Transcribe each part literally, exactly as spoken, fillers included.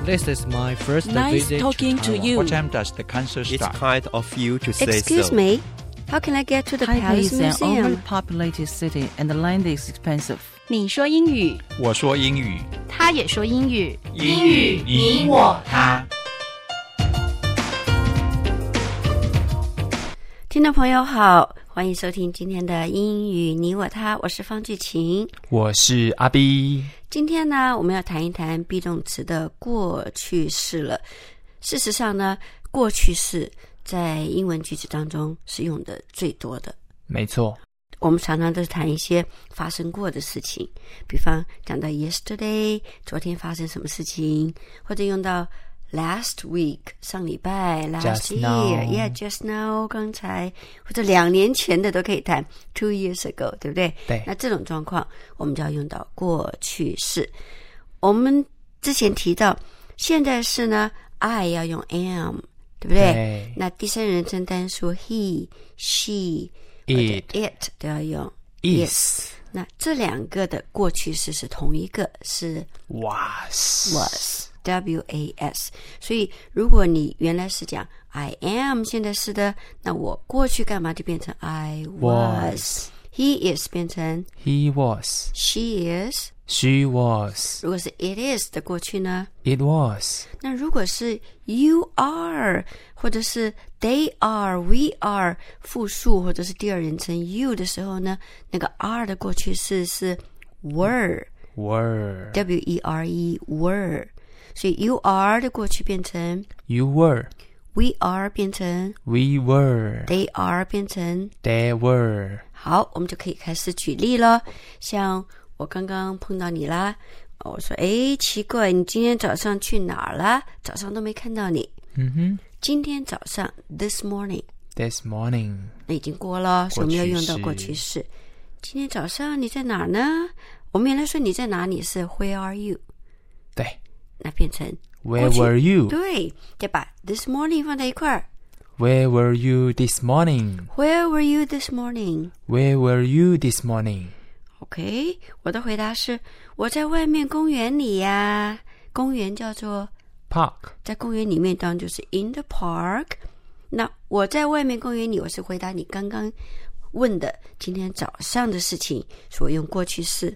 This is my first Nice visit talking to you. What time does the concert It's start? kind of you to say Excuse so. me, how can I get to the Taipei Palace is an Museum? overpopulated city and the land is expensive. 你说英语， 我说英语， 他也说英语， 英语你我他。 听众朋友好，欢迎收听今天的英语你我他，我是方巨晴。 我是阿 B。 今天呢，我们要谈一谈 be 动词的过去式了。事实上呢，过去式在英文句子当中是用的最多的。 没错， 我们常常都是谈一些发生过的事情，比方讲到 yesterday， 昨天发生什么事情，或者用到 last week， 上礼拜 last Just year now. yeah just now 刚才，或者两年前的都可以谈 two years ago， 对不对？ 对。 那这种状况我们就要用到过去式。我们之前提到现在式呢 I 要用 am， 对不对？ 对。 那第三人称单数 he she It, it 都要用 is, 那这两个的过去式是同一个，是 was, was W A S。 所以如果你原来是讲 I am 现在式的，那我过去干嘛就变成 I was, was. He is 变成 he was, she is。 she was, 如果是 it is 的过去呢， it was。 那如果是 you are 或者是 they are we are 复数或者是第二人称 you 的时候呢，那个 are 的过去式是 were were, W E R E were。 所以 you are 的过去变成 you were, we are 变成 we were, they are 变成 they were。 好，我们就可以开始举例了。像我刚刚碰到你啦，我说诶奇怪，你今天早上去哪儿啦？早上都没看到你。 嗯哼， 今天早上 this morning this morning， 那已经过了，所以我们要用到过去式。今天早上你在哪儿呢？我们原来说你在哪里是 where are you， 对， 那变成 where were you， 对，再把 this morning 放在一块儿。 Where were you this morning？ Where were you this morning？ Where were you this morning？ OK， 我的回答是我在外面公园里呀。公园叫做 Park， 在公园里面当然就是 in the park。 那我在外面公园里，我是回答你刚刚问的今天早上的事情，所以我用过去式。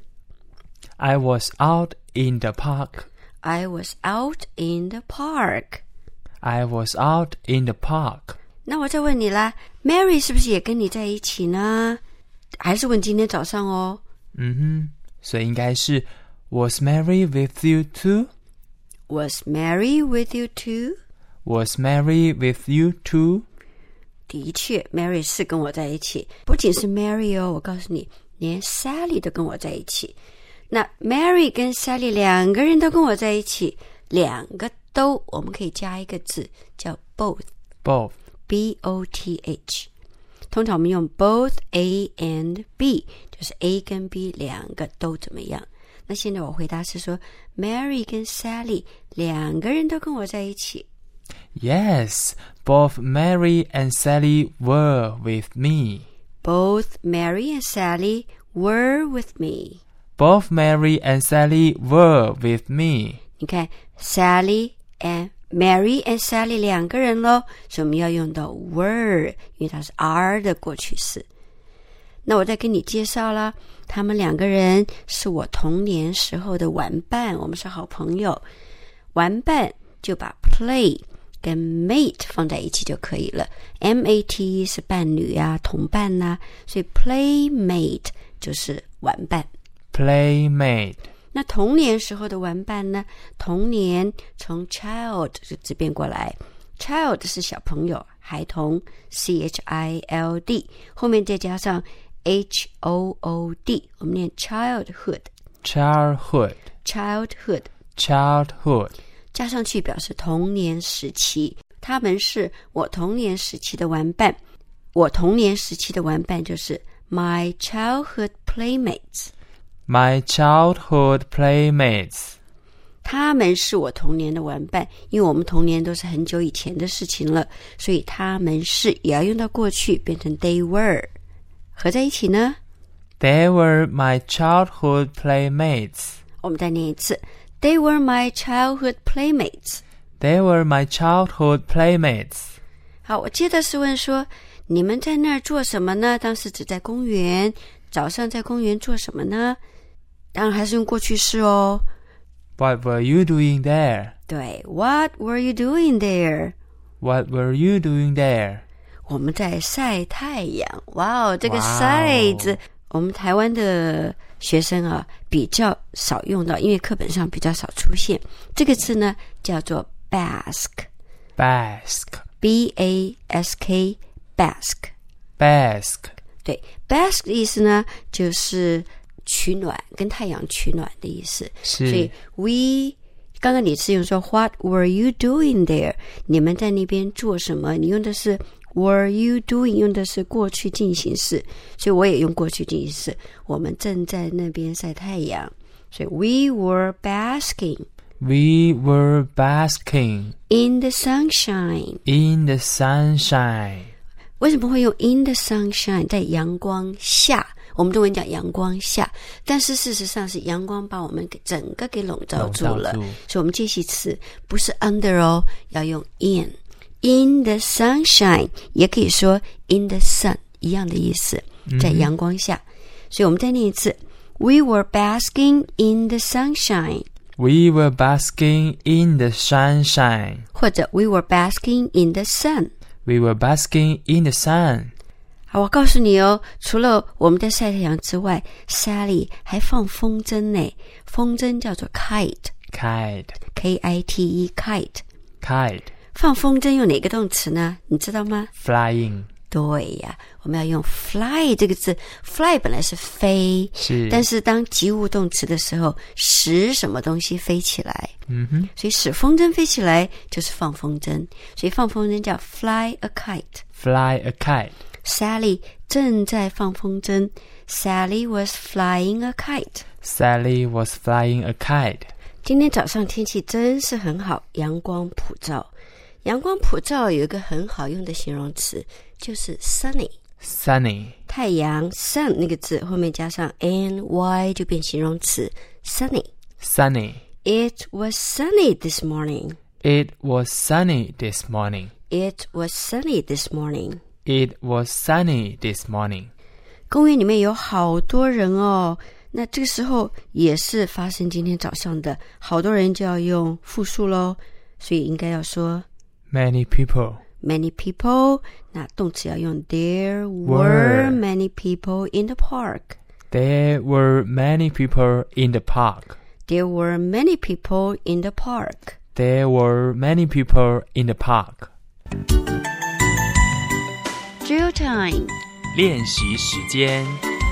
I was out in the park。 I was out in the park。 I was out in the park。 那我再问你啦， Mary 是不是也跟你在一起呢？还是问今天早上哦。 嗯哼，所以应该是 Was Mary with you too？ Was Mary with you too？ Was Mary with you too？ 的确 Mary 是跟我在一起，不仅是 Mary 哦，我告诉你连 Sally 都跟我在一起。那 Mary 跟 Sally 两个人都跟我在一起，两个都我们可以加一个字叫 both Both B O T H。 通常我们用 both A and B， 就是 A 跟 B 两个都怎么样。那现在我回答是说 Mary 跟 Sally 两个人都跟我在一起。 Yes, both Mary and Sally were with me. Both Mary and Sally were with me. Both Mary and Sally were with me. 你看 Sally and Mary and Sally 两个人咯，所以我们要用到 were， 因为它是 are 的过去式。那我再跟你介绍啦，他们两个人是我童年时候的玩伴，我们是好朋友。玩伴就把 play 跟 mate 放在一起就可以了。 M A T 是伴侣啊，同伴啊，所以 playmate 就是玩伴。 Playmate。 那童年时候的玩伴呢？童年从 child 就字变过来， child 是小朋友孩童 C H I L D， 后面再加上 H O O D， 我们念 childhood Childhood childhood Childhood 加上去表示童年时期，他们是我童年时期的玩伴。我童年时期的玩伴就是 my childhood playmates。 My childhood playmates。 他们是我童年的玩伴，因为我们童年都是很久以前的事情了，所以他们是也要用到过去，变成 they were。 合在一起呢， They were my childhood playmates。 我们再念一次， They were my childhood playmates. They were my childhood playmates. 好，我接着是问说，你们在那儿做什么呢？当时指在公园，早上在公园做什么呢？当然还是用过去式哦。 What were you doing there? 对 ，What were you doing there? What were you doing there? 我们在晒太阳。哇哦，这个哇哦晒字，我们台湾的学生啊比较少用到，因为课本上比较少出现。这个字呢叫做 bask，bask Bask. B A S K bask。 Bask. 对 bask 的意思呢就是取暖，跟太阳取暖的意思。 是所以 we 刚刚你是用说 What were you doing there？ 你们在那边做什么？你用的是 were you doing， 用的是过去进行式，所以我也用过去进行式。我们正在那边晒太阳，所以 we were basking We were basking in the sunshine。 in the sunshine. 为什么会用 in the sunshine？ 在阳光下，我们中文讲阳光下，但是事实上是阳光把我们给整个给笼罩住了， 笼罩住所以我们介系词不是 under 哦，要用 in。 in the sunshine 也可以说 in the sun， 一样的意思，在阳光下。嗯、所以我们再念一次 We were basking in the sunshine， We were basking in the sunshine. 或者 We were basking in the sun。 We were basking in the sun. 好，我告诉你哦，除了我们在晒太阳之外， Sally 还放风筝呢。风筝叫做 kite， Kite. K I T E kite。 Kite. 放风筝用哪个动词呢？你知道吗？ Flying. 对呀，我们要用 fly 这个字。 fly 本来是飞， 是但是当及物动词的时候，使什么东西飞起来， 嗯哼， 所以使风筝飞起来就是放风筝，所以放风筝叫 fly a kite。 Fly a kite. Sally 正在放风筝， Sally was flying a kite。 Sally was flying a kite. 今天早上天气真是很好，阳光普照。阳光普照有一个很好用的形容词，就是 sunny。 Sunny. 太阳 sun 那个字后面加上 ny 就变形容词 sunny。 Sunny. It was sunny this morning. It was sunny this morning. It was sunny this morning. It was sunny this morning. 公园里面有好多人哦，那这个时候也是发生今天早上的，好多人就要用复数咯，所以应该要说 Many people. many people， 那动词要用 There were Were. many people in the park. There were many people in the park. There were many people in the park. There were many people in the park. Drill time. 练习时间。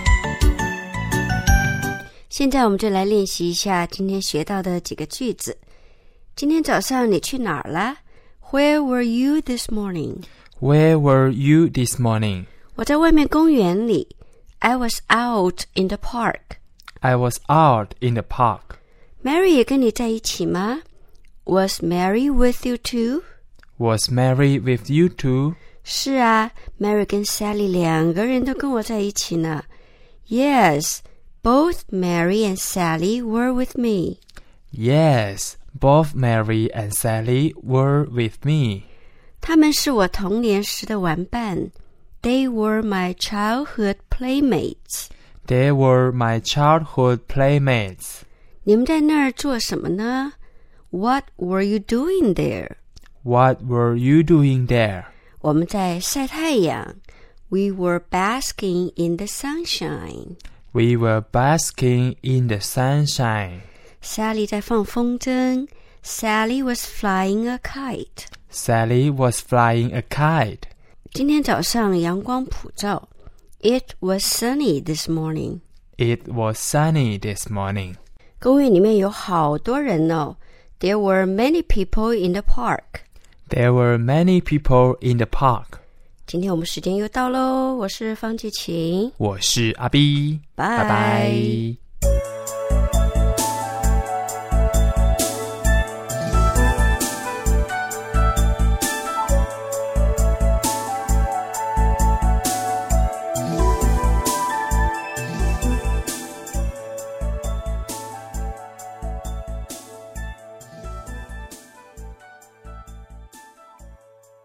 现在我们就来练习一下今天学到的几个句子。今天早上你去哪儿了？ Where were you this morning? Where were you this morning? 我在外面公园里。 I was out in the park. I was out in the park. Mary 也跟你在一起吗？ Was Mary with you too? Was Mary with you too? 是啊， Mary 跟 Sally 两个人都跟我在一起呢。 Yes, both Mary and Sally were with me. Yes, both Mary and Sally were with me. 他们是我童年时的玩伴。 They were my childhood playmates. They were my childhood playmates. 你们在那儿做什么呢？ What were you doing there? What were you doing there? 我们在晒太阳。 We were basking in the sunshine. We were basking in the sunshine. Sally 在放风筝。 Sally was flying a kite. Sally was flying a kite. 今天早上阳光普照。 It was sunny this morning. It was sunny this morning. 公园里面有好多人哦。 There were many people in the park. There were many people in the park. 今天我们时间又到咯，我是方季晴， 我是阿 B， 拜拜拜。